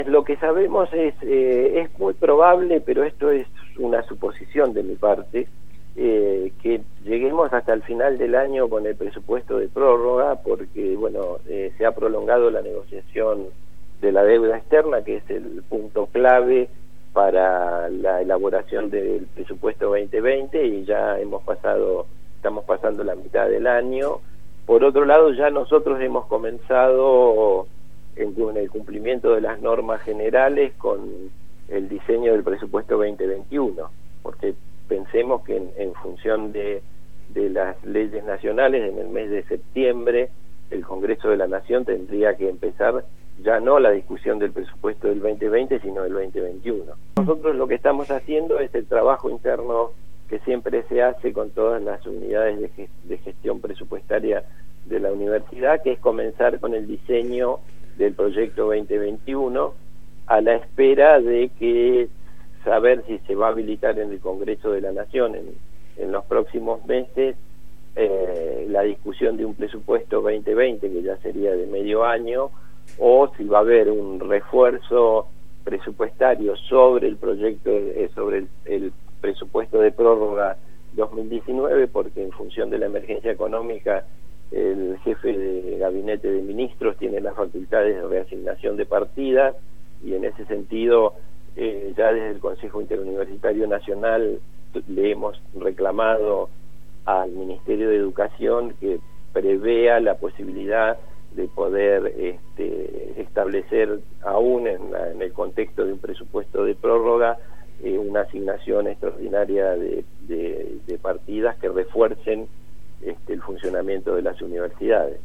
Lo que sabemos es muy probable, pero esto es una suposición de mi parte, que lleguemos hasta el final del año con el presupuesto de prórroga, porque bueno, se ha prolongado la negociación de la deuda externa, que es el punto clave para la elaboración del presupuesto 2020, y ya estamos pasando la mitad del año. Por otro lado, ya nosotros hemos comenzado en el cumplimiento de las normas generales con el diseño del presupuesto 2021, porque pensemos que en función de las leyes nacionales, en el mes de septiembre el Congreso de la Nación tendría que empezar ya no la discusión del presupuesto del 2020, sino del 2021. Nosotros lo que estamos haciendo es el trabajo interno que siempre se hace con todas las unidades de gestión presupuestaria de la universidad, que es comenzar con el diseño del proyecto 2021 a la espera de que saber si se va a habilitar en el Congreso de la Nación en los próximos meses la discusión de un presupuesto 2020, que ya sería de medio año, o si va a haber un refuerzo presupuestario sobre el proyecto, sobre el presupuesto de prórroga 2019, porque en función de la emergencia económica el jefe de gabinete de ministros tiene las facultades de reasignación de partidas, y en ese sentido ya desde el Consejo Interuniversitario Nacional le hemos reclamado al Ministerio de Educación que prevea la posibilidad de poder establecer, aún en el contexto de un presupuesto de prórroga, una asignación extraordinaria de partidas que refuercen el funcionamiento de las universidades.